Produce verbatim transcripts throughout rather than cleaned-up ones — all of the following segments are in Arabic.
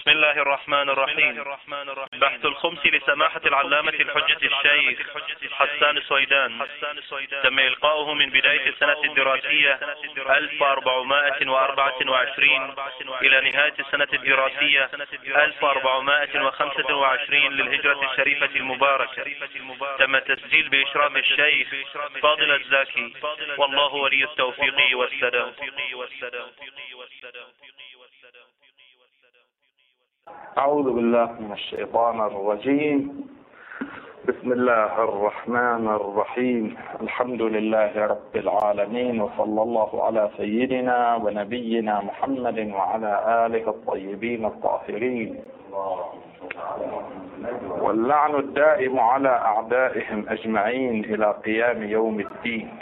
بسم الله الرحمن الرحيم. بحث الخمس لسماحة العلامة الحجة الشيخ حسان السويدان. تم إلقاؤه من بداية السنة الدراسية ألف وأربعمائة وأربعة وعشرين إلى نهاية السنة الدراسية ألف وأربعمائة وخمسة وعشرين للهجرة الشريفة المباركة. تم التسجيل بإشراف الشيخ فاضل الزاكي، والله ولي التوفيق والسداد. أعوذ بالله من الشيطان الرجيم. بسم الله الرحمن الرحيم. الحمد لله رب العالمين، وصلى الله على سيدنا ونبينا محمد وعلى آله الطيبين الطاهرين، واللعن الدائم على أعدائهم أجمعين إلى قيام يوم الدين.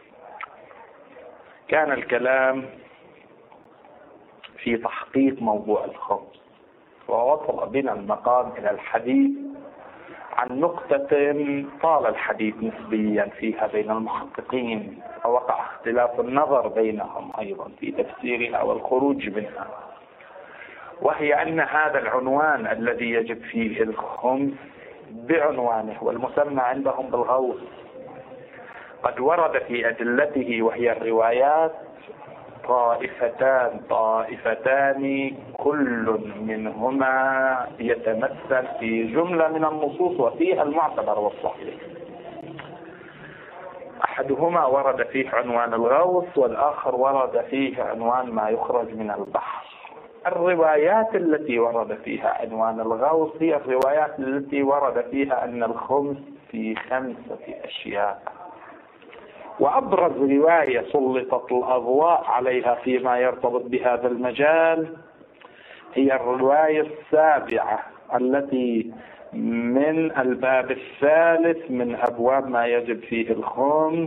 كان الكلام في تحقيق موضوع الخمس، ووصل بنا المقام إلى الحديث عن نقطة طال الحديث نسبيا فيها بين المحققين، ووقع اختلاف النظر بينهم أيضا في تفسيرها والخروج منها، وهي أن هذا العنوان الذي يجب فيه الخمس بعنوانه والمسمى عندهم بالغوث قد ورد في أدلته، وهي الروايات طائفتان طائفتان كل منهما يتمثل في جملة من النصوص وفيها المعتبر والصحيح. أحدهما ورد فيه عنوان الغوث، والآخر ورد فيه عنوان ما يخرج من البحر. الروايات التي ورد فيها عنوان الغوث هي الروايات التي ورد فيها أن الخمس في خمسة أشياء، وأبرز رواية سلطت الأضواء عليها فيما يرتبط بهذا المجال هي الرواية السابعة التي من الباب الثالث من أبواب ما يجب فيه الخمس،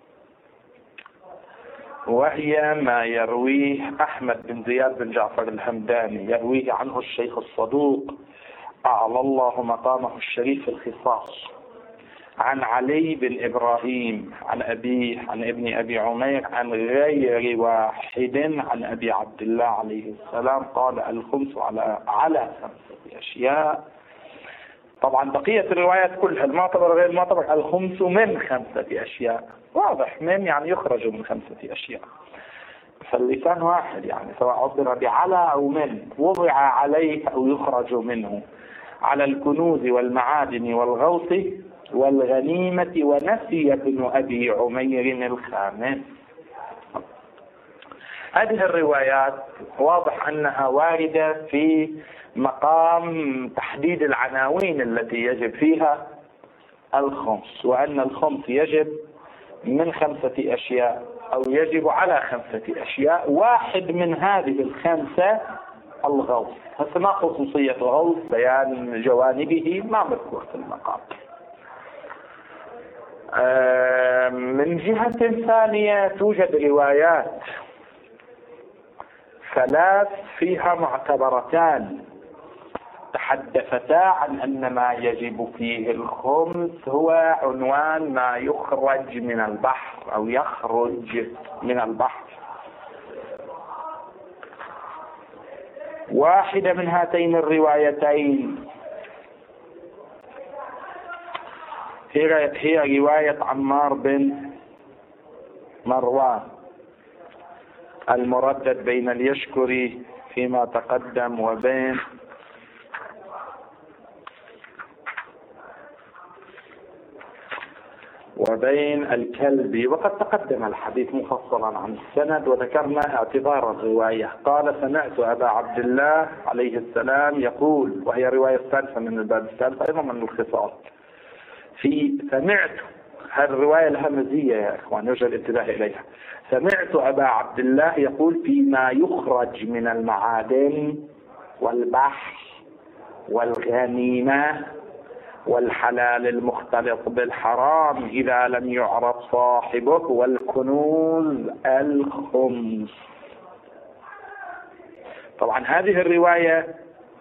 وهي ما يرويه أحمد بن زياد بن جعفر الهمداني، يرويه عنه الشيخ الصدوق أعلى الله مقامه الشريف الخصاص، عن علي بن إبراهيم عن أبيه عن ابن أبي عمير عن غير واحد عن أبي عبد الله عليه السلام قال: الخمس على على خمسة أشياء. طبعا بقية الروايات كلها المعتبر غير المعتبر الخمس من خمسة أشياء، واضح من يعني يخرج من خمسة أشياء، فاللسان واحد يعني سواء عبر بعلى أو من، وضع عليه أو يخرج منه، على الكنوز والمعادن والغوث والغنيمة، ونسي ابن أبي عمير الخامس. هذه الروايات واضح أنها واردة في مقام تحديد العناوين التي يجب فيها الخمس، وأن الخمس يجب من خمسة أشياء أو يجب على خمسة أشياء، واحد من هذه الخمسة الغوث. هسه ما خصوصية الغوث بيان جوانبه ما مذكور في المقام. من جهة ثانية توجد روايات ثلاث فيها معتبرتان تحدثتا عن أن ما يجب فيه الخمس هو عنوان ما يخرج من البحر أو يخرج من البحر. واحدة من هاتين الروايتين هي رواية عمار بن مروان المردد بين اليشكري فيما تقدم وبين وبين الكلبي، وقد تقدم الحديث مفصلا عن السند وذكرنا اعتبار الرواية. قال: سمعت أبا عبد الله عليه السلام يقول، وهي الرواية الثالثة من الباب الثالث أيضا من الخصال. في سمعت هالرواية لها مزية يا إخوان يرجى الانتباه إليها. سمعت أبا عبد الله يقول: فيما يخرج من المعادن والبحر والغنيمة والحلال المختلط بالحرام إذا لم يعرف صاحبه والكنوز الخمس. طبعا هذه الرواية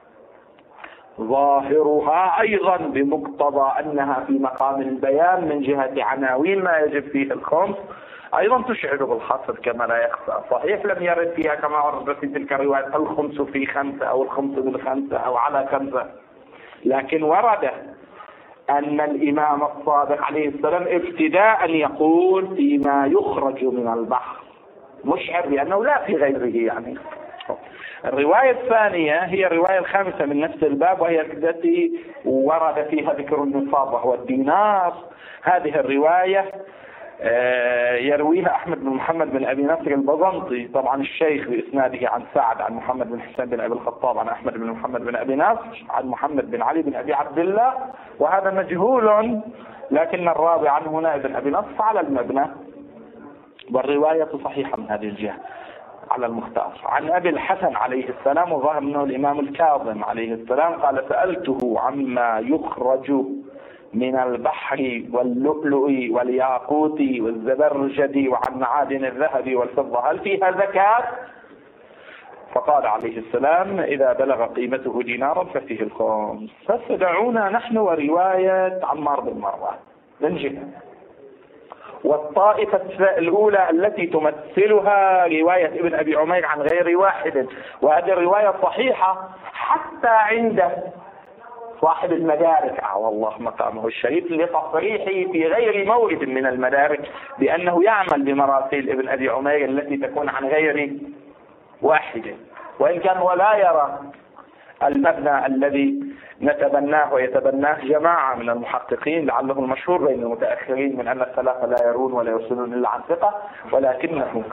ظاهرها أيضا بمقتضى أنها في مقام البيان من جهة عناوين ما يجب فيه الخمس، أيضا تشعر بالحصر كما لا يخفى. صحيح لم يرد فيها كما ورد في تلك الروايات الخمس في خمسة أو الخمس بالخمسة أو على خمسة، لكن ورد أن الإمام الصادق عليه السلام ابتداء يقول فيما يخرج من البحر، مشعر بأنه لا في غيره. يعني الرواية الثانية هي الرواية الخامسة من نفس الباب، وهي التي ورد فيها ذكر النصاب وهو الدينار. هذه الرواية يرويها أحمد بن محمد بن أبي نصر البزنطي، طبعا الشيخ بإسناده عن سعد عن محمد بن حسين بن أبي الخطاب عن أحمد بن محمد بن أبي نصر عن محمد بن علي بن أبي عبد الله، وهذا مجهول، لكن الراوي عنه هنا ابن أبي نصر على المبنى، والرواية صحيحة من هذه الجهة على المختار. عن أبي الحسن عليه السلام، وظهر منه الإمام الكاظم عليه السلام، قال سألته عما يخرج من البحر واللؤلؤ والياقوت والزبرجد وعن معادن الذهب والفضة هل فيها زكاة؟ فقال عليه السلام إذا بلغ قيمته دينارا ففيه الخمس. فسدعونا نحن ورواية عمار بن مروان من جهة، والطائفة الأولى التي تمثلها رواية ابن أبي عمير عن غير واحد، وهذه الرواية صحيحة حتى عند صاحب المدارك أعوى الله مقامه الشريف لتصريحه في غير مورد من المدارك بأنه يعمل بمراسيل ابن أبي عمير التي تكون عن غير واحد، وإن كان ولا يرى المبنى الذي نتبناه ويتبناه جماعة من المحققين، لعله المشهور بين المتأخرين من أن الثلاثة لا يرون ولا يرسلون إلا عن ثقة، ولكنه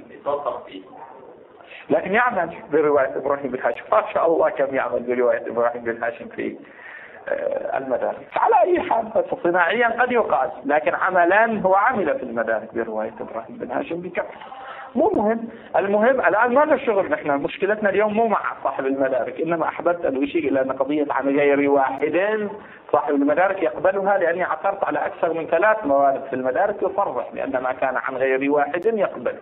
لكن يعمل برواية إبراهيم بن هاشم. ما شاء الله كم يعمل برواية إبراهيم بن هاشم في المدارك. على أي حال صناعيا قد يقال، لكن عملا هو عمل في المدارك برواية إبراهيم بن هاشم بكثرة. مو مهم، المهم الآن ماذا الشغل؟ نحن مشكلتنا اليوم مو مع صاحب المدارك، إنما أحببت أن أشير إلى أن قضية عن غير واحد صاحب المدارك يقبلها، لأني عثرت على أكثر من ثلاث موارد في المدارك يصرح بأن ما كان عن غير واحد يقبل.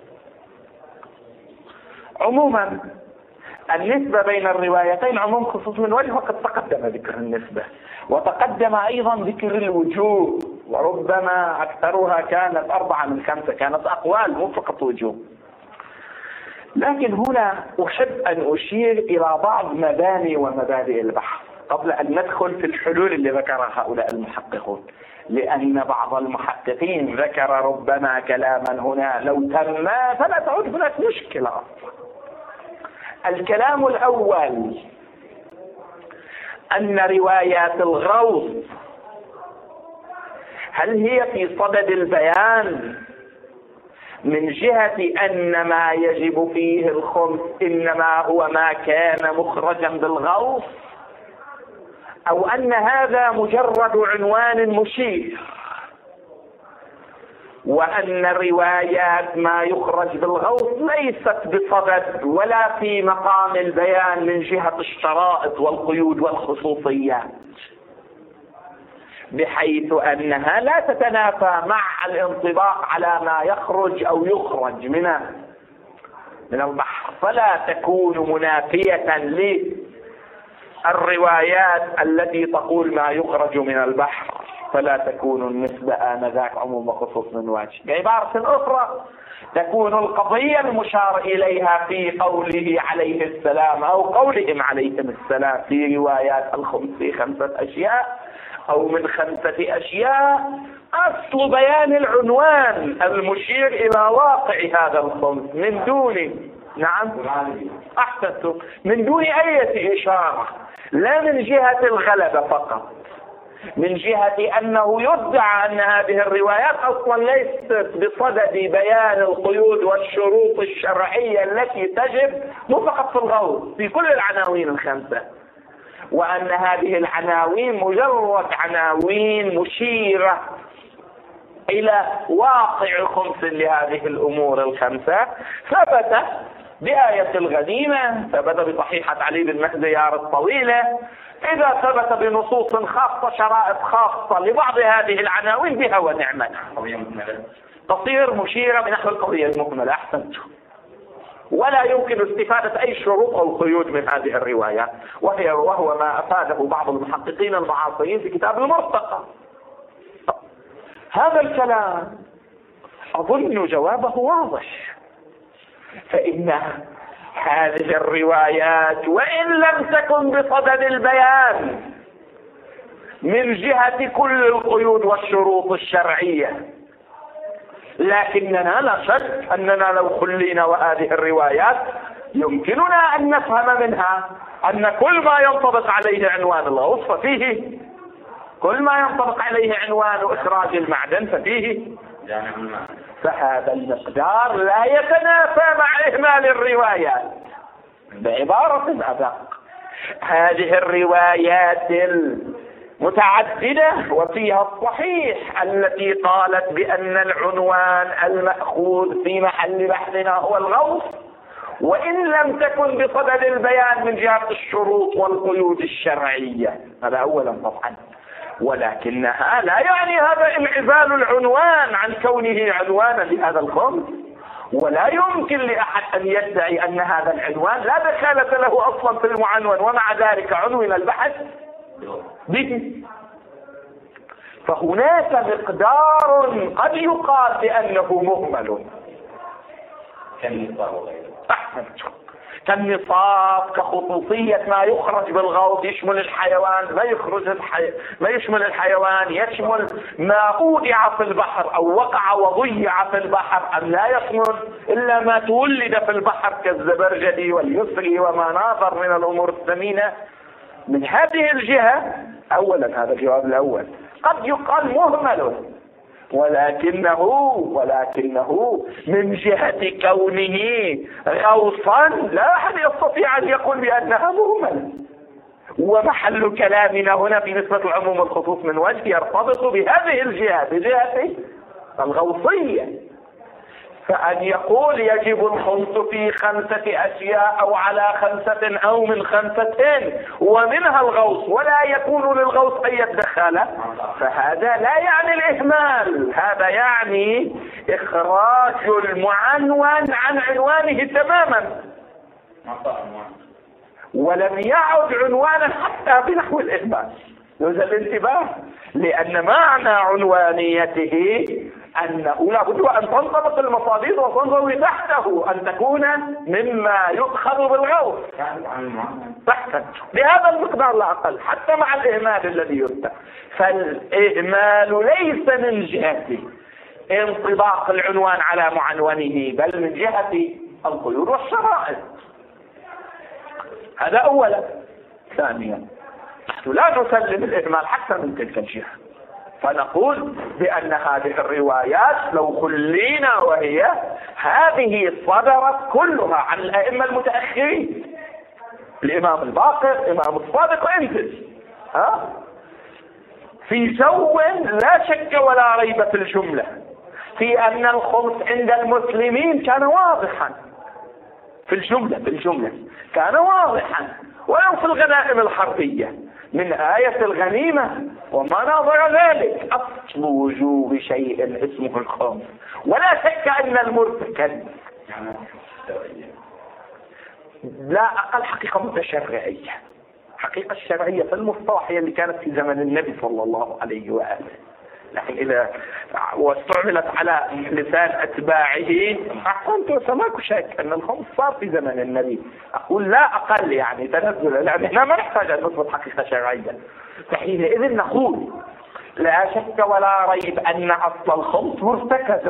عموما النسبة بين الروايتين عموم خصوص من وجه، وقد تقدم ذكر النسبة وتقدم أيضا ذكر الوجوه، وربما أكثرها كانت أربعة من خمسة، كانت أقوال مو فقط وجوه. لكن هنا أحب أن أشير إلى بعض مباني ومبادئ البحث قبل أن ندخل في الحلول اللي ذكرها هؤلاء المحققون، لأن بعض المحققين ذكر ربما كلاما هنا لو تم فلا تعود هناك مشكلة. الكلام الأول أن روايات الغوث هل هي في صدد البيان من جهة أن ما يجب فيه الخمس إنما هو ما كان مخرجا بالغوث، أو أن هذا مجرد عنوان مشير، وأن روايات ما يخرج بالغوث ليست بصدد ولا في مقام البيان من جهة الشرائط والقيود والخصوصيات، بحيث أنها لا تتنافى مع الانطباق على ما يخرج أو يخرج من من البحر، فلا تكون منافية للروايات التي تقول ما يخرج من البحر، فلا تكون النسبة آنذاك عموم وخصوص من وجه. بعبارة أخرى تكون القضية المشار إليها في قوله عليه السلام أو قولهم عليهم السلام في روايات الخمس في خمسة أشياء أو من خمسة أشياء، أصل بيان العنوان المشير إلى واقع هذا الخمس من دون نعم أحسنتم من دون أي إشارة، لا من جهة الغلبة فقط، من جهة أنه يدعى أن هذه الروايات أصلا ليست بصدد بيان القيود والشروط الشرعية التي تجب مو فقط في الغوث في كل العناوين الخمسة، وأن هذه العناوين مجرد عناوين مشيرة إلى واقع خمس لهذه الأمور الخمسة. ثبت بآية الغنيمة، ثبت بصحيحة علي بن مهديار الطويلة، إذا ثبت بنصوص خاصة شرائط خاصة لبعض هذه العناوين بها ونعمتها تصير مشيرة بنحو القضية المكملة. أحسنت. ولا يمكن استفادة أي شروط أو قيود من هذه الروايات، وهي وهو ما أفاده بعض المحققين المعاصرين في كتاب المرتقى. هذا الكلام أظن جوابه واضح. فإن هذه الروايات وإن لم تكن بصدد البيان من جهة كل القيود والشروط الشرعية، لكننا لا شك أننا لو خلينا وهذه الروايات يمكننا أن نفهم منها أن كل ما ينطبق عليه عنوان الغوص ففيه، كل ما ينطبق عليه عنوان إخراج المعدن ففيه. فهذا المقدار لا يتنافى مع إهمال الروايات. بعبارة أدق، هذه الروايات المتعددة وفيها الصحيح التي قالت بأن العنوان المأخوذ في محل بحثنا هو الغوص، وإن لم تكن بصدد البيان من جهة الشروط والقيود الشرعية. هذا أولا طبعا، ولكنها لا يعني هذا انعزال العنوان عن كونه عنوانا لهذا الخمس، ولا يمكن لأحد أن يدعي أن هذا العنوان لا دخالة له أصلا في المعنون ومع ذلك عنون البحث به. فهناك مقدار قد يقال بأنه مهمل كالنصاب، كخصوصية ما يخرج بالغوص يشمل الحيوان، ما يخرج الحي... ما يشمل الحيوان يشمل ما أودع في البحر أو وقع وضيع في البحر، أم لا يشمل إلا ما تولد في البحر كالزبرجدي واليسري وما ناظر من الأمور الثمينة. من هذه الجهة أولا هذا الجواب الأول قد يقال مهمل، ولكنه ولكنه من جهة كونه غوصا لا أحد يستطيع أن يقول بأنها مهملة. ومحل كلامنا هنا في نسبة العموم والخصوص من وجه يرتبط بهذه الجهة، بجهة الغوصية. فأن يقول يجب الخمس في خمسة أشياء أو على خمسة أو من خمسة ومنها الغوص ولا يكون للغوص أي دخالة، فهذا لا يعني الإهمال، هذا يعني إخراج المعنون عن عنوانه تماما، ولم يعد عنوانا حتى بنحو الإهمال. يوجد الانتباه، لأن معنى عنوانيته أنه لا بد أن تنطبق المصادر وتنضوي تحته، أن تكون مما يؤخذ بالغوص تحت بهذا المقدار لا أقل، حتى مع الإهمال الذي يرتب. فالإهمال ليس من جهة انطباق العنوان على معنونه، بل من جهة القيود والشرائط. هذا أولا. ثانيا، نحن لا نسلم الإهمال حتى من تلك الجهة، فنقول بأن هذه الروايات لو خلينا وهي هذه صدرت كلها عن الأئمة المتأخرين، الإمام الباقر، الإمام الصادق وإنتج، ها في جو لا شك ولا ريب في الجملة في أن الخمس عند المسلمين كان واضحا في الجملة في الجملة كان واضحا، ولو في الغنائم الحربية من آية الغنيمة وما نظر ذلك أصل وجوب شيء اسمه الخمس. ولا شك أن المرتكب لا أقل حقيقة متشرعية، حقيقة الشرعية في المصطلح هي اللي كانت في زمن النبي صلى الله عليه وآله، لكن إذا واستعملت على لسان أتباعه أحسنت وسماك شك أن الخمس صار في زمن النبي. أقول لا أقل يعني تنزل، لأن احنا ما نحتاج أن نثبت حقيقة شرعية. فحينئذ نقول لا شك ولا ريب أن أصل الخمس مرتكز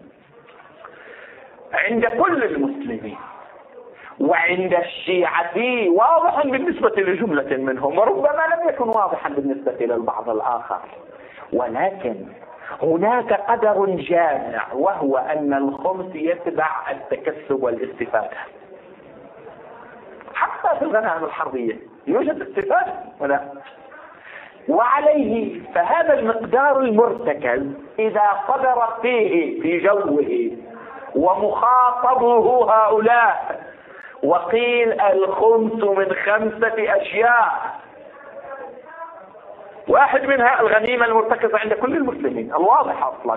عند كل المسلمين، وعند الشيعة واضح بالنسبة لجملة منهم، وربما لم يكن واضحا بالنسبة للبعض الآخر. ولكن هناك قدر جامع، وهو أن الخمس يتبع التكسب والاستفادة. حتى في الغنائم الحربية يوجد استفادة ولا؟ وعليه فهذا المقدار المرتكز إذا صدرت فيه في جوه ومخاطبه هؤلاء وقيل الخمس من خمسة أشياء، واحد منها الغنيمة المرتكزة عند كل المسلمين الواضحة أصلا،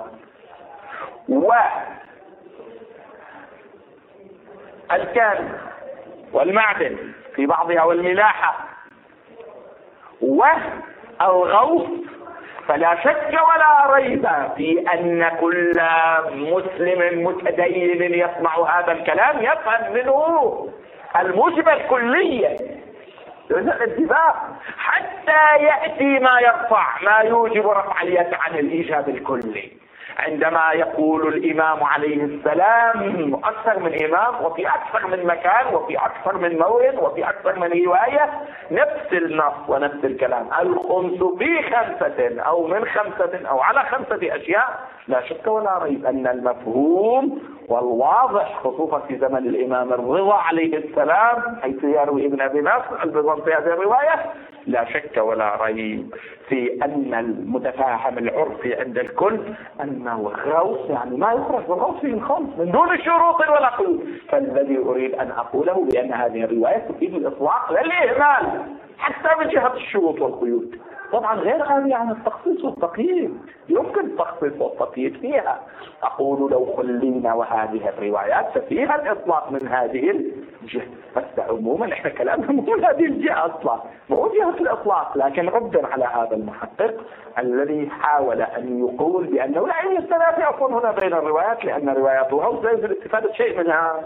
والكنز والمعدن في بعضها والملاحة والغوص فلا شك ولا ريب في أن كل مسلم متدين يسمع هذا الكلام يفهم منه الموجب الكلي الانتباه، حتى يأتي ما يرفع ما يوجب رفع اليد عن الإيجاب الكلي. عندما يقول الإمام عليه السلام أكثر من إمام وفي أكثر من مكان وفي أكثر من مورد وفي أكثر من رواية نفس النص ونفس الكلام، الخمس في خمسة أو من خمسة أو على خمسة أشياء، لا شك ولا ريب أن المفهوم والواضح خصوصا في زمن الإمام الرضا عليه السلام حيث يروي ابن أبي نصر البزنطي في هذه الرواية، لا شك ولا ريب في أن المتفاهم العرفي عند الكل أن الغوث يعني ما يخرج بالغوث فيه الخمس من دون شروط ولا قيود. فالذي أريد أن أقوله بأن هذه الرواية تفيد الإطلاق لا الإهمال حتى من جهة الشروط والقيود، طبعا غير هذه عن التخصيص والتقييد، يمكن التخصيص والتقييد فيها. أقول لو خلينا وهذه الروايات ففيها الإطلاق من هذه الجهة، بس عموما إحنا كلامنا مو من هذه الجهة أصلا، مو جهة الإطلاق، لكن ردا على هذا المحقق الذي حاول أن يقول بأنه لا يستنافي أصلا هنا بين الروايات، لأن روايات الغوث لا يمكن استفادة شيء منها.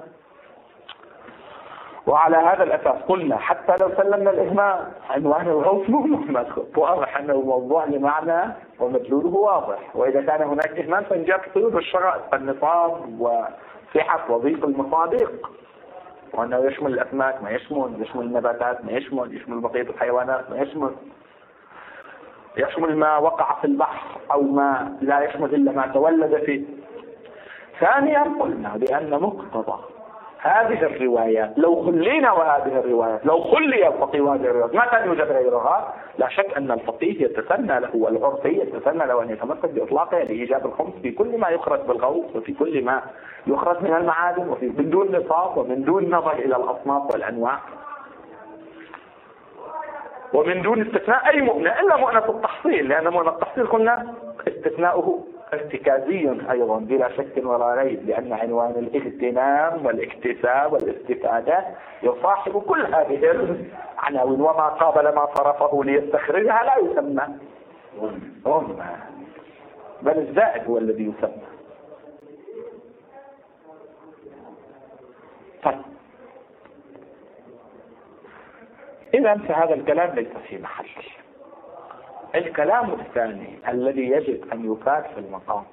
وعلى هذا الأساس قلنا حتى لو سلمنا الإهمال عنوان الغوث مو مهمل، واضح أنه موضوع لمعنى ومدلوله واضح، وإذا كان هناك إهمال فانجاب قيود الشرائط النصاب وصحة وضيق المصادق، وأنه يشمل الأسماك ما يشمل، يشمل النباتات ما يشمل، يشمل بقية الحيوانات ما يشمل، يشمل ما وقع في البحر أو ما لا يشمل إلا ما تولد فيه. ثانيا قلنا بأن مقتضى هذه الروايات لو خلينا وهذه الروايات لو خلي الفقيه وهذه الروايات ما كان يوجد غيرها، لا شك أن الفقيه يتسنى له والعرفي يتسنى له أن يتمسك بإطلاقه لإيجاب الخمس في كل ما يخرج بالغوث وفي كل ما يخرج من المعادن وفي من دون نصاب ومن دون نظر إلى الأصناف والأنواع ومن دون استثناء أي مؤنة إلا مؤنة التحصيل، لأن مؤنة التحصيل قلنا استثناؤه ارتكازي أيضا بلا شك ولا ريب، لأن عنوان الاغتنام والاكتساب والاستفادة يصاحب كل هذه العناوين، وما قابل ما صرفه ليستخرجها لا يسمى غنى، بل الزائد هو الذي يسمى. طيب إذا فهذا الكلام ليس في محل. الكلام الثاني الذي يجب أن يفاد في المقام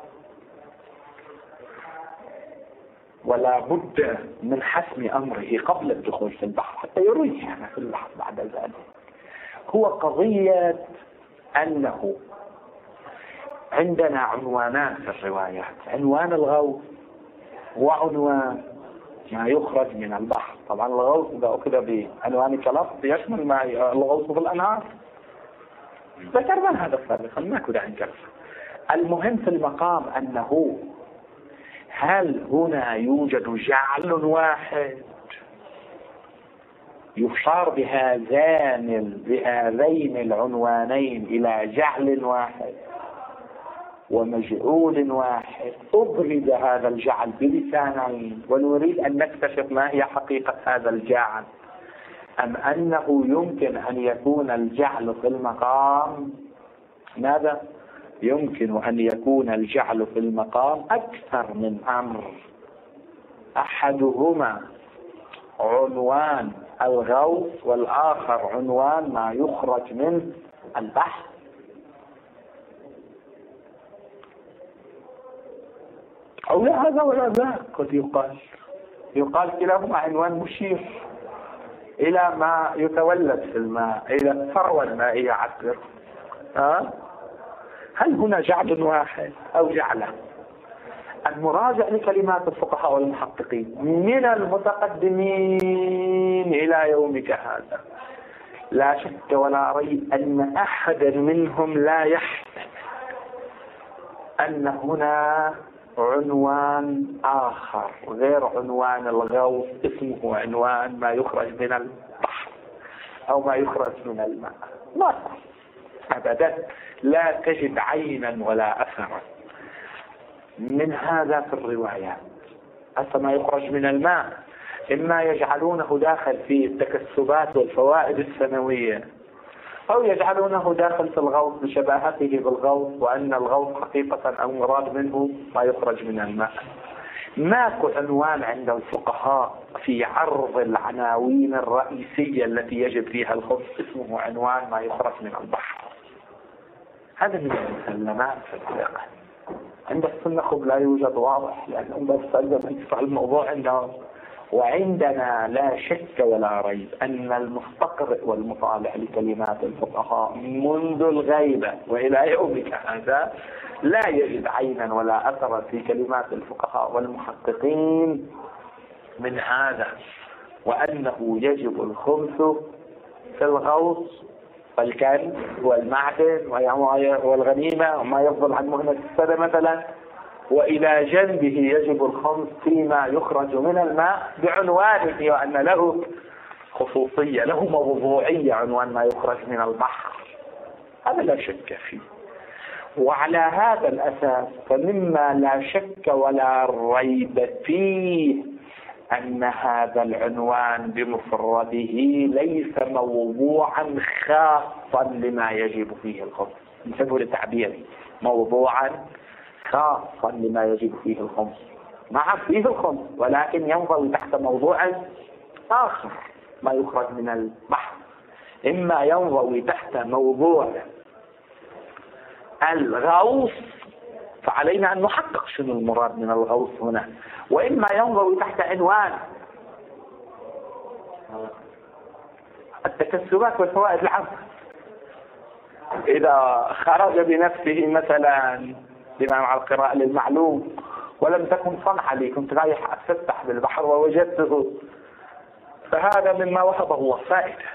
ولا بد من حسم أمره قبل الدخول في البحر حتى يرويه يعني في البحر بعد ذلك، هو قضية أنه عندنا عنوانات في الروايات، عنوان الغوث وعنوان ما يخرج من البحر. طبعا الغوث إذا أخذ بعنوان كلف يشمل ما الغوث في الأنهار، ذكرنا هذا سابقا ما كنا عن كلف. المهم في المقام أنه هل هنا يوجد جعل واحد يشار بهذين بهذين العنوانين إلى جعل واحد ومجعول واحد، أبرز هذا الجعل بلسانين ونريد أن نكتشف ما هي حقيقة هذا الجعل، أم أنه يمكن أن يكون الجعل في المقام ماذا؟ يمكن أن يكون الجعل في المقام أكثر من أمر، أحدهما عنوان الغوث والآخر عنوان ما يخرج من البحر. أو لا هذا ولا ذاك، قد يقال يقال كلاهما عنوان مشير إلى ما يتولد في الماء، إلى الثروة المائية عسر. أه؟ هل هنا جعل واحد أو جعلة؟ المراجع لكلمات الفقهاء والمحققين من المتقدمين إلى يومك هذا لا شك ولا ريب أن أحدا منهم لا يحتمل أن هنا عنوان آخر غير عنوان الغوث اسمه عنوان ما يخرج من البحر أو ما يخرج من الماء، لا أبدا، لا تجد عينا ولا أثرا من هذا في الروايات. حتى ما يخرج من الماء إما يجعلونه داخل في التكسبات والفوائد السنوية أو يجعلونه داخل في الغوص بشباهته بالغوص، وأن الغوص حقيقة أو مراد منه ما يخرج من الماء. ماكو عنوان عند الفقهاء في عرض العناوين الرئيسية التي يجب فيها الخبز اسمه عنوان ما يخرج من البحر. هذا من المسلمات في الفقه. عند السنة خب لا يوجد واضح، لأنهم بس يدفع الموضوع عندهم. وعندنا لا شك ولا ريب أن المستقرئ والمطالع لكلمات الفقهاء منذ الغيبة وإلى يومك هذا لا يجد عينا ولا أثرا في كلمات الفقهاء والمحققين من هذا، وأنه يجب الخمس في الغوص والكنز والمعدن والغنيمة وما يفضل عن مهنة السنة مثلا، وإلى جنبه يجب الخمس فيما يخرج من الماء بعنوانه، وأن له خصوصية، له موضوعية عنوان ما يخرج من البحر. هذا لا شك فيه. وعلى هذا الأساس فمما لا شك ولا ريب فيه أن هذا العنوان بمفرده ليس موضوعا خاصا لما يجب فيه الخمس، نسبه للتعبير موضوعا خاصا لما يجب فيه الخمس. نعم فيه الخمس، ولكن ينضوي تحت موضوع آخر ما يخرج من البحر. إما ينضوي تحت موضوع الغوص، فعلينا أن نحقق شنو المراد من الغوص هنا، وإما ينضوي تحت عنوان التكسبات والفوائد العامة. إذا خرج بنفسه مثلا بما مع القراءة للمعلوم ولم تكن صنعة لي، كنت رايح أتفتح بالبحر ووجدته، فهذا مما وهب الله فائدة.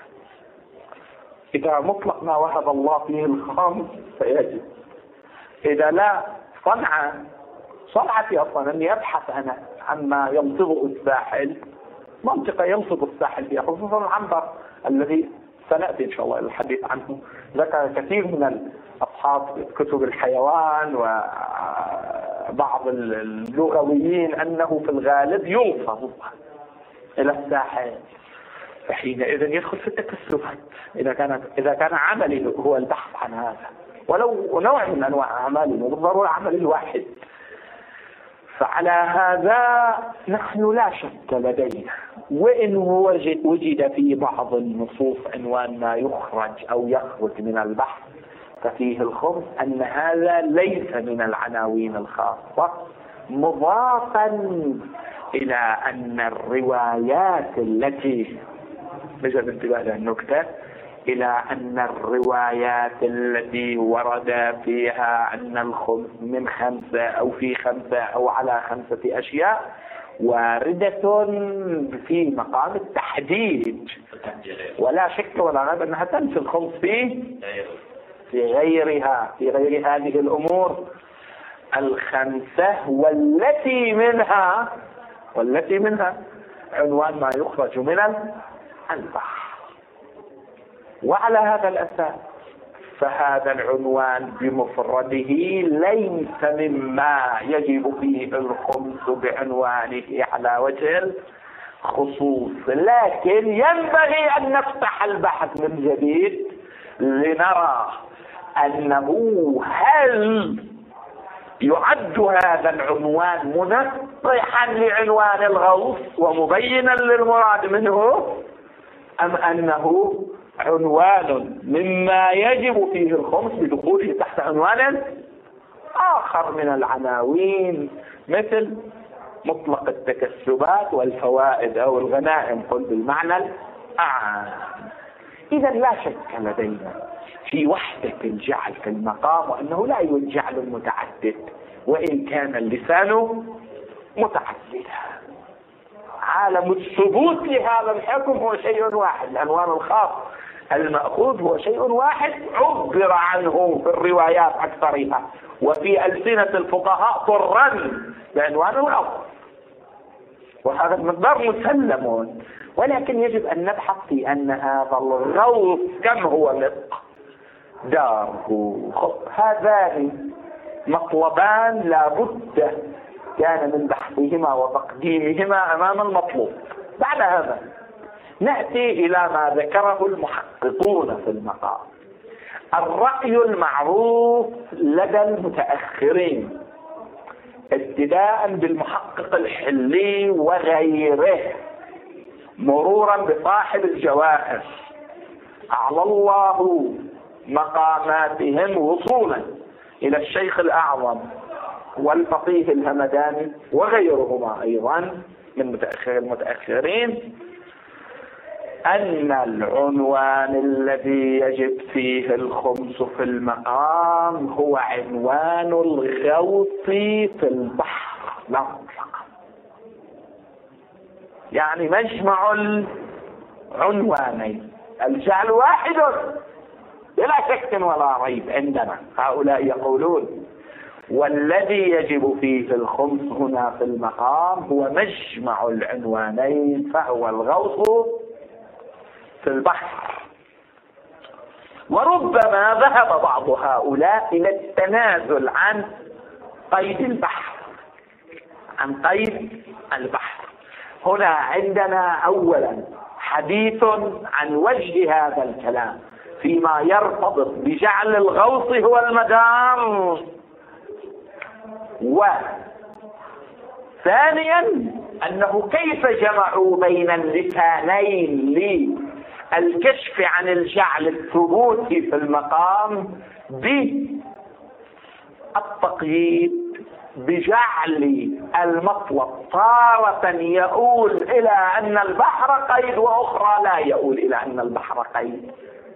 إذا مطلق ما وهب الله فيه الخمس فيجب. إذا لا صنعة صنعتي أصلا أني أبحث أنا عما يلفظ الساحل، منطقة يلفظ الساحل فيها، خصوصا العنبر الذي سنأتي إن شاء الله الحديث عنه. ذكر كثير من أصحاب كتب الحيوان وبعض اللغويين أنه في الغالب يلفظ إلى الساحل، فحينئذ يدخل في التكسبات إذا كان إذا كان عمله هو البحث عن هذا، ولو نوع من أنواع أعماله، بالضرورة عمل الواحد. فعلى هذا نحن لا شك لدينا، وإن وجد, وجد في بعض النصوص عنوان ما يخرج أو يخرج من البحر ففيه الخمس، أن هذا ليس من العناوين الخاصة، مضافا إلى أن الروايات التي بجد انتباه للنكتة إلى أن الروايات التي ورد فيها أن الخمس من خمسة أو في خمسة أو على خمسة أشياء واردة في مقام التحديد، ولا شك ولا ريب أنها تنفي الخمس فيه في غيرها في غير هذه الأمور الخمسة، والتي منها والتي منها عنوان ما يخرج من البحر. وعلى هذا الأساس فهذا العنوان بمفرده ليس مما يجب فيه الخمس بعنوانه على وجه الخصوص، لكن ينبغي أن نفتح البحث من جديد لنرى أنه هل يعد هذا العنوان منطحا لعنوان الغوص ومبينا للمراد منه، أم أنه عنوان مما يجب فيه الخمس بدخوله تحت عنوان آخر من العناوين مثل مطلق التكسبات والفوائد أو الغنائم قل بالمعنى الأعام. إذا لا شك لدينا في وحدة الجعل في المقام، وأنه لا يوجد جعل متعدد وإن كان اللسان متعددا. عالم الثبوت لهذا الحكم هو شيء واحد، العنوان الخاص المأخوذ هو شيء واحد عبر عنه في الروايات أكثرها وفي ألسنة الفقهاء طرا بعنوان الغوص، وهذا المقدار مسلم، ولكن يجب أن نبحث في أن هذا الغوص كم هو مقداره. هذان مطلبان لا بد كان من بحثهما وتقديمهما أمام المطلوب. بعد هذا نأتي إلى ما ذكره المحققون في المقام. الرأي المعروف لدى المتأخرين ابتداء بالمحقق الحلي وغيره مرورا بصاحب الجواهر أعلى الله مقاماتهم وصولا إلى الشيخ الأعظم والفقيه الهمداني وغيرهما أيضا من متأخر المتأخرين أن العنوان الذي يجب فيه الخمس في المقام هو عنوان الغوص في البحر لا مطلقا، يعني مجمع العنوانين. الجعل واحد بلا شك ولا ريب عندنا. هؤلاء يقولون والذي يجب فيه الخمس هنا في المقام هو مجمع العنوانين فهو الغوص في البحر. وربما ذهب بعض هؤلاء إلى التنازل عن قيد البحر عن قيد البحر. هنا عندنا أولا حديث عن وجه هذا الكلام فيما يرتبط بجعل الغوص هو المدار، وثانيا أنه كيف جمعوا بين اللسانين للكشف عن الجعل الثبوتي في المقام بالتقييد بجعل المطلب تارة يؤول إلى أن البحر قيد وأخرى لا يؤول إلى أن البحر قيد.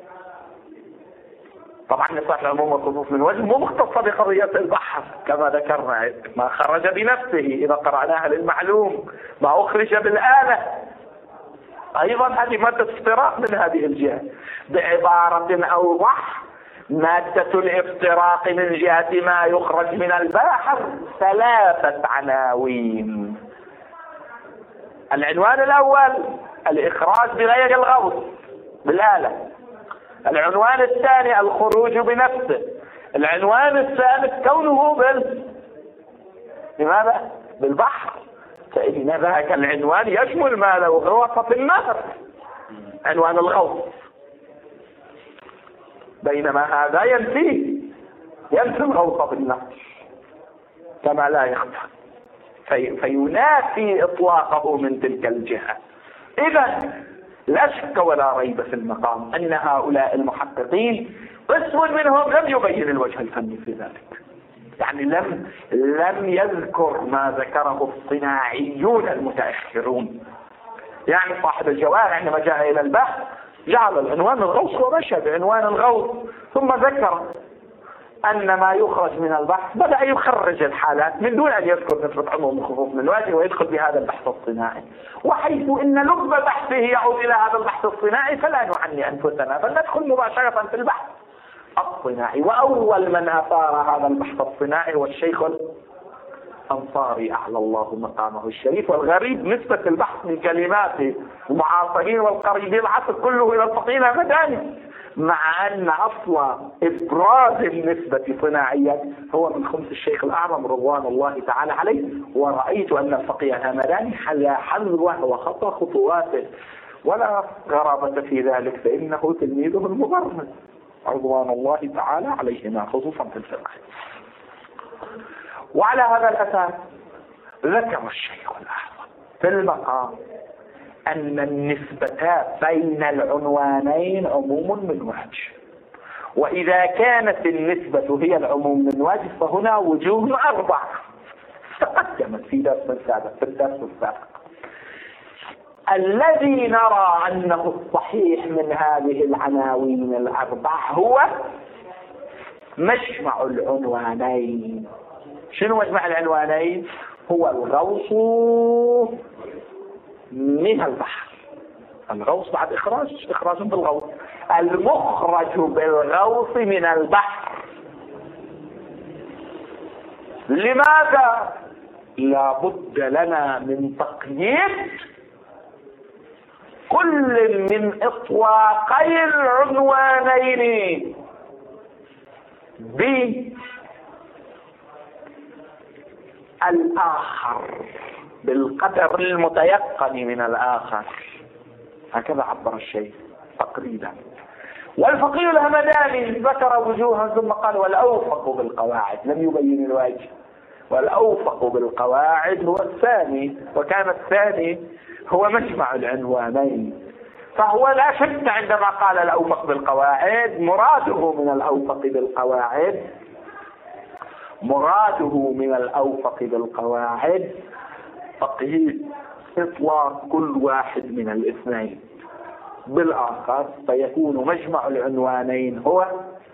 طبعا نصح العموم والخصوص من وجه مو مختصة بقضية البحر كما ذكرنا، ما خرج بنفسه إذا قرأناها للمعلوم، ما أخرج بالآلة أيضا هذه مادة افتراق من هذه الجهة. بعبارة أوضح مادة الافتراق من جهة ما يخرج من البحر ثلاثة عناوين. العنوان الأول الإخراج بغير الغوص بالآلة، العنوان الثاني الخروج بنفسه، العنوان الثالث كونه بال لماذا؟ بالبحر، فإن ذاك العنوان يشمل ما لو غوص في النهر عنوان الغوص، بينما هذا ينفي ينفي الغوص في النهر كما لا يخفى، في فينافي إطلاقه من تلك الجهة. إذا لا شك ولا ريب في المقام أن هؤلاء المحققين قسم منهم لم يبين الوجه الفني في ذلك، يعني لم لم يذكر ما ذكره الصناعيون المتأخرون. يعني صاحب الجواهر عندما جاء إلى البحث جعل العنوان الغوص ومشى بعنوان الغوص، ثم ذكر أن ما يخرج من البحث بدأ يخرج الحالات من دون أن يذكر نسبة عموم الخصوص من وجه ويدخل بهذا البحث الصناعي، وحيث إن لب بحثه يعود إلى هذا البحث الصناعي فلا نعني أنفسنا بل ندخل مباشرة في البحث الصناعي. وأول من أثار هذا البحث الصناعي هو الشيخ الأنصاري أعلى الله مقامه الشريف. والغريب نسبة البحث من كلمات المعاصرين والقريبين العصر كله إلى الفقيه الهمداني، مع أن أصل إبراز النسبة صناعيا هو من خمس الشيخ الأعظم رضوان الله تعالى عليه. ورأيت أن الفقيه الهمداني حذوه وخطى خطواته ولا غرابة في ذلك، فإنه تلميذه المبرز رضوان الله تعالى عليهما خصوصا في الفقه. وعلى هذا الأساس ذكر الشيخ الأعظم في المقام أن النسبة بين العنوانين عموم من وجه، وإذا كانت النسبة هي العموم من وجه فهنا وجوه أربعة تقدمت في درس السابق في الدرس السابق. الذي نرى أنه الصحيح من هذه العناوين الأربع هو مجمع العنوانين. شنو مجمع العنوانين؟ هو الغوص من البحر، الغوص بعد إخراج إخراج بالغوص، المخرج بالغوص من البحر. لماذا؟ لا بد لنا من تقييد كل من إطلاقي العنوانين بالآخر، بالقدر المتيقن من الآخر، هكذا عبر الشيء تقريبا. والفقيه الهمداني ذكر وجوها ثم قال والأوفق بالقواعد، لم يبين الوجه، والأوفق بالقواعد هو الثاني، وكان الثاني هو مجمع العنوانين. فهو لا شك عندما قال الأوفق بالقواعد مراده من الأوفق بالقواعد مراده من الأوفق بالقواعد تقييد إطلاق كل واحد من الاثنين بالآخر، فيكون مجمع العنوانين هو.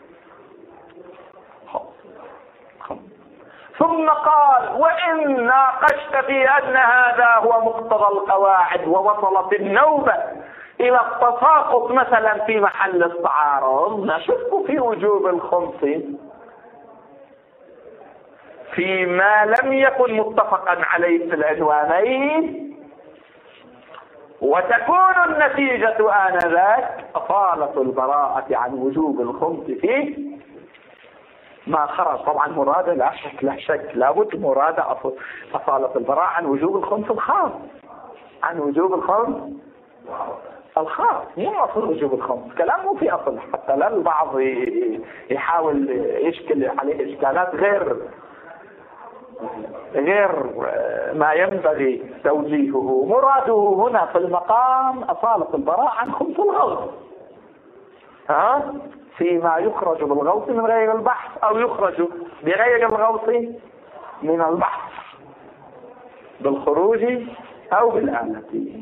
ثم قال وإن ناقشت في أن هذا هو مقتضى القواعد ووصلت النوبة إلى التساقط مثلا في محل التعارض، نشك في وجوب الخمس فيما لم يكن متفقا عليه في العنوانين، وتكون النتيجة آنذاك أصالة البراءة عن وجوب الخمس فيه ما خرج. طبعا مراد لا شك لا شك لابد مراد أصالة البراءة عن وجوب الخمس الخاص، عن وجوب الخمس الخاص، مو أصل وجوب الخمس. كلامه في أصل حتى لا البعض يحاول يشكل عليه إشكالات غير غير ما ينبغي توجيهه. مراده هنا في المقام أصالة البراءة عن خمس الغوث، ها فيما يخرج بالغوث من غير البحث أو يخرج بغير الغوث من البحث بالخروج أو بالآلة.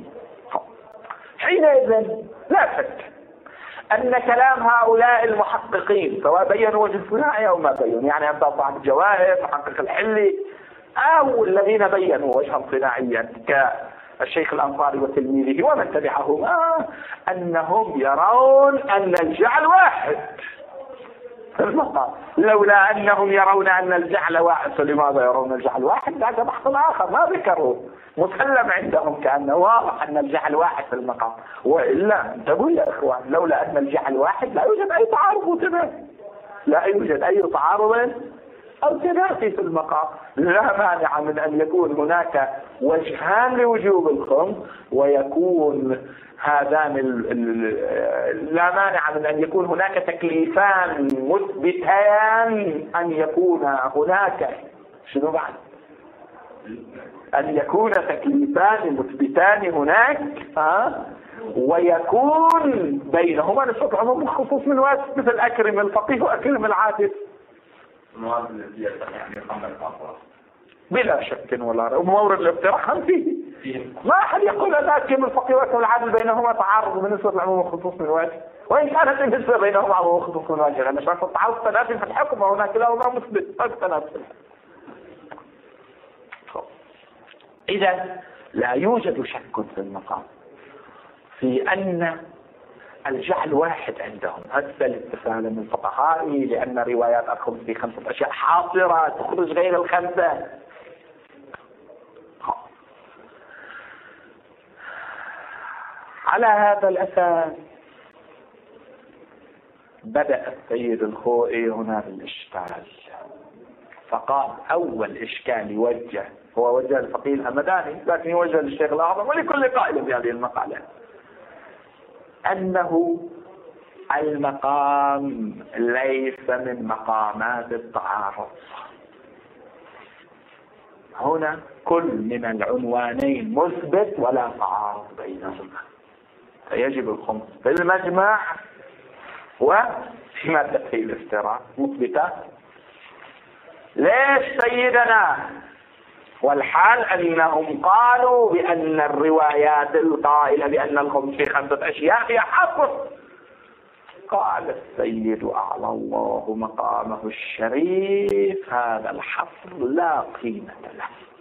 حينئذ لا شك أن كلام هؤلاء المحققين سواء بينوا وجه الصناعي أو ما بينوا، يعني أنت صاحب الجواهر محقق الحلي أو الذين بينوا وجها صناعيا كالشيخ الأنصاري وتلميذه ومن تبعهما، أنهم يرون أن الجعل واحد في المقام. لولا أنهم يرون أن الجعل واحد، فلماذا يرون الجعل واحد؟ هذا بحث آخر ما ذكروا، مسلم عندهم كأنه واضح أن الجعل واحد في المقام. وإلا انتبهوا يا إخوان، لولا أن الجعل واحد لا يوجد أي تعارض تنافي، لا يوجد أي تعارض أو تنافي في المقام. لا مانع من أن يكون هناك وجهان لوجوب الخمس ويكون هذان ال... لا مانع من أن يكون هناك تكليفان مثبتان، أن يكون هناك شنو بعد أن يكون تكليفان مثبتان هناك، ها ويكون بينهما نسبة عموم الخصوص من واسع، مثل أكرم الفقيه وأكرم العادل بلا شك ولا ريب. ومورد الافتراق فيه، ما أحد يقول أن أكرم الفقيه وأكرم العادل بينهما تعارض من نسبة العموم الخصوص من واسع، وإن كانت النسبة بينهما عموم الخصوص من واسع. أنا شايف التعارض تنافي في الحكم وهناك له ما مثبت تنافي. إذا لا يوجد شك في المقام في أن الجعل واحد عندهم. هذا الاستفهام من الفقهاء لأن روايات الخمس في خمسة أشياء حاصرة تخرج غير الخمسة. على هذا الأساس بدأ السيد الخوئي هنا بالإشكال، فقال أول إشكال يوجه هو وجه الفقيه الهمداني، لكن يوجه للشيخ الأعظم ولكل قائل بهذه المقالة، أنه المقام ليس من مقامات التعارض. هنا كل من العنوانين مثبت ولا تعارض بينهما، فيجب الخمس في المجمع وفي مادة الافتراء مثبتة. ليش سيدنا؟ والحال أنهم قالوا بأن الروايات القائلة بأن الخمس في خمسة أشياء فيها حصر. قال السيد أعلى الله مقامه الشريف هذا الحصر لا قيمة له.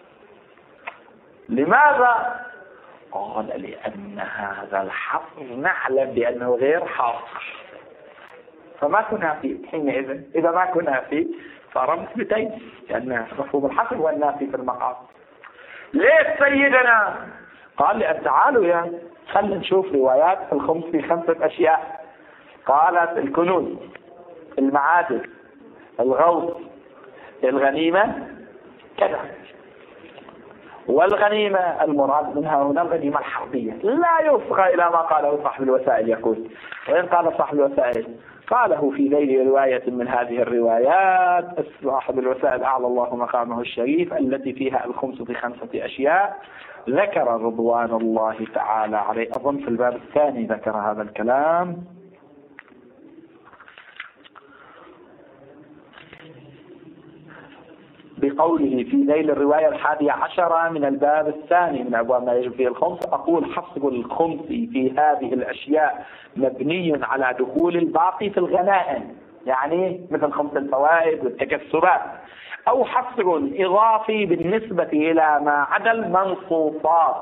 لماذا؟ قال لأن هذا الحصر نعلم بأنه غير حاصر، فما كنا فيه حينئذ. إذا ما كنا فيه صار مثبتين، لأن مفهوم الحصر والنافي في المقام. ليش سيدنا؟ قال لأن تعالوا يا خلينا نشوف روايات الخمس في خمسة أشياء. قالت الكنوز، المعادن، الغوث، الغنيمة كذا. والغنيمة المراد منها هنا الغنيمة الحربية، لا يصغى إلى ما قاله صاحب الوسائل. يقول وإن قال صاحب الوسائل قاله في ذيل رواية من هذه الروايات صاحب الوسائل أعلى الله مقامه الشريف التي فيها الخمس في خمسة أشياء، ذكر رضوان الله تعالى عليه، أظن في الباب الثاني ذكر هذا الكلام، بقوله في ذيل الرواية الحادية عشرة من الباب الثاني من أبواب ما يجب فيه الخمس: أقول حصر الخمس في هذه الأشياء مبني على دخول الباقي في الغنائم، يعني مثل خمس الفوائد والتكسبات، أو حصر إضافي بالنسبة إلى ما عدا المنصوصات،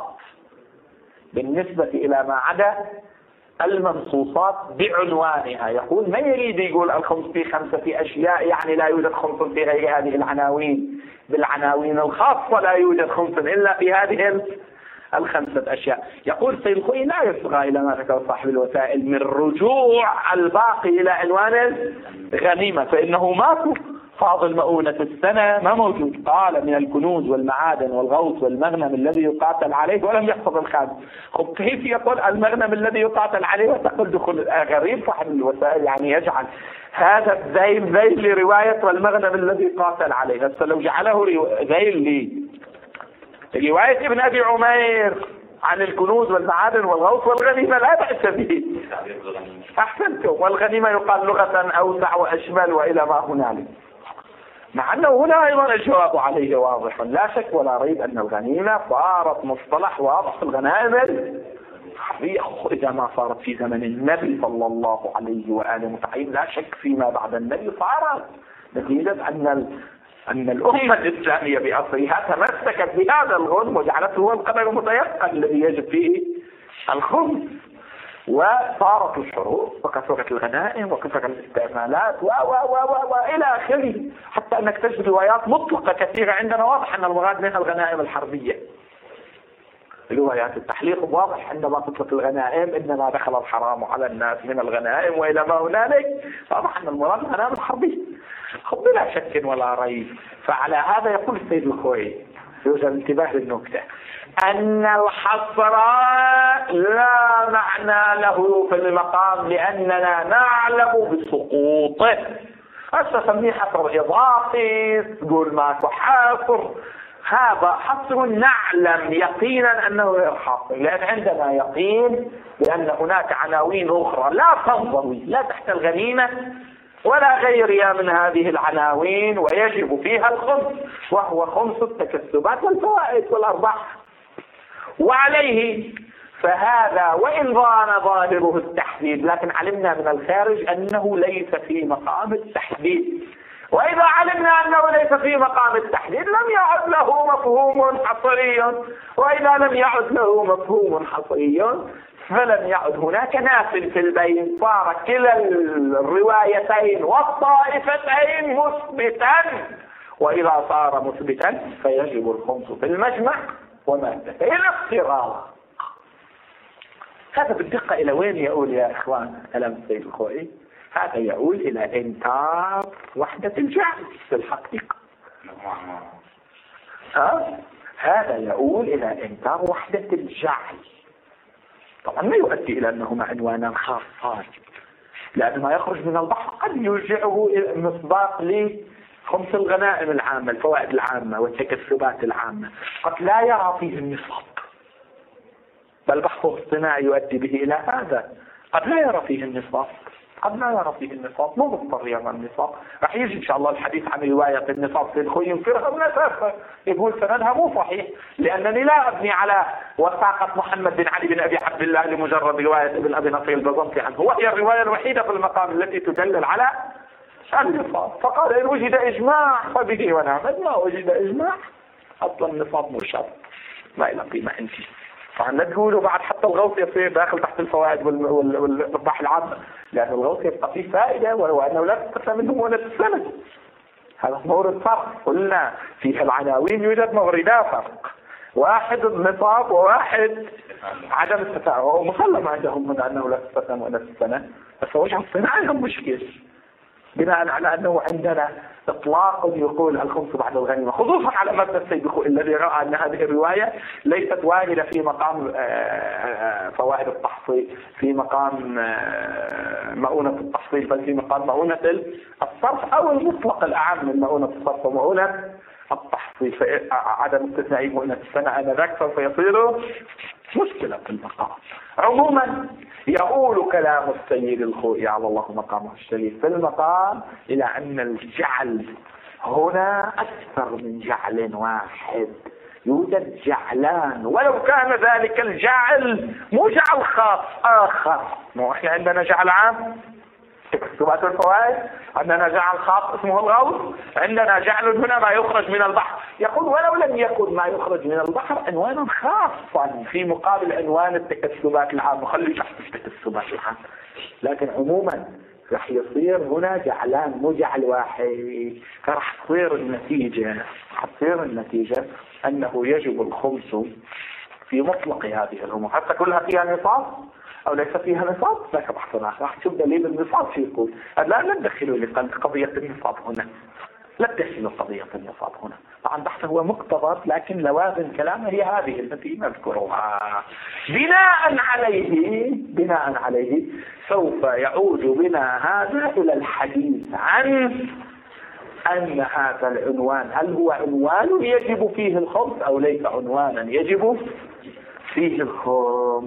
بالنسبة إلى ما عدا المنصوصات بعنوانها. يقول ما يريد يقول الخمس في خمسة أشياء يعني لا يوجد خمس في غير هذه العناوين، بالعناوين الخاصة لا يوجد خمس إلا في هذه الخمسة أشياء. يقول سيد الخوئي لا يصغى إلى ما ذكر صاحب الوسائل من رجوع الباقي إلى عنوان الغنيمة، فإنه ماكو فاضل مؤونة السنة ما موجود. قال من الكنوز والمعادن والغوث والمغنم الذي يقاتل عليه ولم يحفظ الخامس. خب كيف يقول المغنم الذي يقاتل عليه وتقول دخول غريب صاحب الوسائل، يعني يجعل هذا الذيل ذيل لرواية والمغنم الذي قاتل عليه. هسه لو جعله ذيل لي رواية ابن أبي عمير عن الكنوز والمعادن والغوث والغنيمة لا بأس به. أحسنتم. والغنيمة يقال لغة أوسع وأشمل وإلى ما هنالك، مع أنه هنا أيضا الجواب عليه واضح لا شك ولا ريب أن الغنيمة صارت مصطلح واضح في الغنائم الحربية، إذا ما صارت في زمن النبي صلى الله عليه وآله متعين لا شك فيما بعد النبي صارت، نتيجة أن أن الأمة الإسلامية بأصلها تمسكت بهذا الغنم وجعلته هو القدر المتيقن الذي يجب فيه الخمس، وصارت الحروب وكثرت الغنائم وكثرت الاستعمالات و و و وإلى آخره، حتى أنك تجد روايات مطلقة كثيرة عندنا واضح أن المراد منها الغنائم الحربية. روايات التحليق واضح عندما تطلق الغنائم إنما دخل الحرام على الناس من الغنائم وإلى ما هنالك، واضح أن المراد الغنائم الحربية بلا شك ولا ريب. فعلى هذا يقول السيد الخوئي يوجد انتباه للنكتة أن الحصر لا معنى له في المقام لأننا نعلم بسقوطه. هسه سميه حصر إضافي تقول ما تحاصر، هذا حصر نعلم يقينا أنه غير حاصر، لأن عندنا يقين بأن هناك عناوين أخرى لا تنضوي لا تحت الغنيمة ولا غيرها من هذه العناوين ويجب فيها الخمس، وهو خمس التكسبات والفوائد والأرباح. وعليه فهذا وإن ظان ظاهره التحديد لكن علمنا من الخارج أنه ليس في مقام التحديد، وإذا علمنا أنه ليس في مقام التحديد لم يعد له مفهوم حصري، وإذا لم يعد له مفهوم حصري فلم يعد هناك ناف في البين، صار كلا الروايتين والطائفتين مثبتا، وإذا صار مثبتا فيجب الخمس في المجمع ومادتين الافتراض. هذا بالدقة إلى وين يقول يا إخوان كلام السيد الخوئي؟ هذا يقول إلى إنكار وحدة الجعل في الحقيقة. ها؟ هذا يقول إلى إنكار وحدة الجعل. طبعا ما يؤدي إلى أنهما عنوانان خاصان، لأن ما يخرج من البحر قد يرجعه مصداق لخمس الغنائم العامة الفوائد العامة والتكسبات العامة، قد لا يرى فيه النصاب، بل بحث اصطناعي يؤدي به إلى هذا، قد لا يرى فيه النصاب قد لا يرى فيه النصاب مو مضطر يرى النصاب. راح يجي إن شاء الله الحديث عن رواية النصاب سيد الخوئي ينكرها من أساسها، يقول سندها مو صحيح، لأنني لا أبني على وثاقة محمد بن علي بن أبي عبد الله لمجرد رواية ابن أبي نصير البزنطي عنه، وهي الرواية الوحيدة في المقام التي تدلل على النصاب. فقال إن وجد إجماع فبه ونعمت، ما وجد إجماع أصلا النصاب مو شرط، ما إلى قيمة عندي. فعنا تقولوا بعد حتى الغوث يصير داخل تحت الفوائد والأرباح العامة، لأن الغوث يبقى فيه فائدة وهو أنه لا تستفى منه مولد السنة. هذا مورد فرق، قلنا في العناوين يوجد موردان فرق، واحد النصاب وواحد عدم التفاعل، وهو مسلم عندهم من أنه لا تستفى مولد السنة، بس وجه الصناعة هم مشكل. بناء على أنه عندنا إطلاق يقول الخمس بعد الغنيمة، خصوصا على مبنى السيد الخوئي الذي رأى أن هذه الرواية ليست واردة في مقام فوائد التحصيل، في مقام مؤونة التحصيل، بل في مقام مؤونة الصرف أو المطلق الأعم من مؤونة الصرف ومؤونة التحصيل. فعدم استثناء مؤونة السنة آنذاك سوف يصير مشكلة في المقام. عموما يقول كلام السيد الخوئي على الله مقامه الشريف في المقام إلى أن الجعل هنا أكثر من جعل واحد، يوجد جعلان، ولو كان ذلك الجعل مو جعل خاص آخر. مو احنا عندنا جعل عام تكسبات الفوائد، عندنا جعل خاص اسمه الغوث، عندنا جعل هنا ما يخرج من البحر. يقول ولو لم يكن ما يخرج من البحر عنوانا خاصا في مقابل عنوان التكسبات العامة، خلي تحت التكسبات العامة، لكن عموما رح يصير هنا جعلان مو جعل واحد. فرح تصير النتيجة رح تصير النتيجة أنه يجب الخمس في مطلق هذه الأمور، حتى كلها فيها نصاب أو ليس فيها نصاب ذاك بحث آخر. راح تشوف دليل النصاب شو يقول. لا لا تدخلوا لي قضية النصاب هنا، لا تدخلوا قضية النصاب هنا. طبعا بحثه هو مقتضب، لكن لوازم كلامه هي هذه التي نذكرها. بناء عليه بناء عليه سوف يعود بنا هذا إلى الحديث عن أن هذا العنوان هل هو عنوان يجب فيه الخمس أو ليس عنوانا يجب فيه الخمس،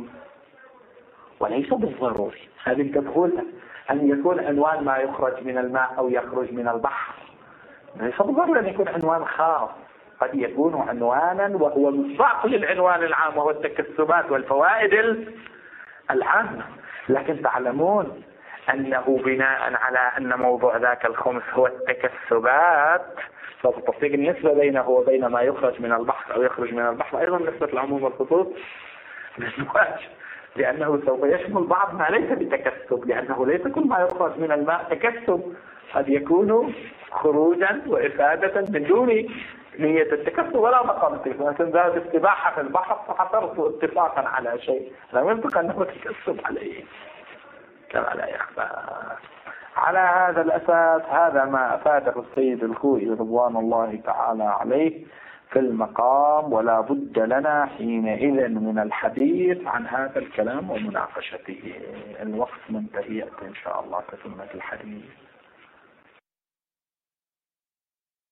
وليس بالضروري. هذه تقول أن يكون عنوان ما يخرج من الماء أو يخرج من البحر، ليس بالضروري أن يكون عنوان خاص، قد يكون عنوانا وهو مصداق للعنوان العام وهو التكسبات والفوائد العامة. لكن تعلمون أنه بناء على أن موضوع ذاك الخمس هو التكسبات، سوف تصير النسبة بينه وبين ما يخرج من البحر أو يخرج من البحر أيضا نسبة العموم والخصوص بالزواج، لأنه سوف يشمل بعض ما ليس بتكسب، لأنه ليس كل ما يخرج من الماء تكسب، قد يكون خروجا وإفادة من دون نية التكسب ولا مقام التكسب. لكن ذات السباحة في البحر فحصرت اتفاقا على شيء لا ينطق أنه تكسب عليه كما لا يخفى. على هذا الأساس هذا ما أفاده السيد الخوئي رضوان الله تعالى عليه في المقام، ولا بد لنا حينئذ من الحديث عن هذا الكلام ومناقشته. الوقت منتهي إن شاء الله تتمة الحديث.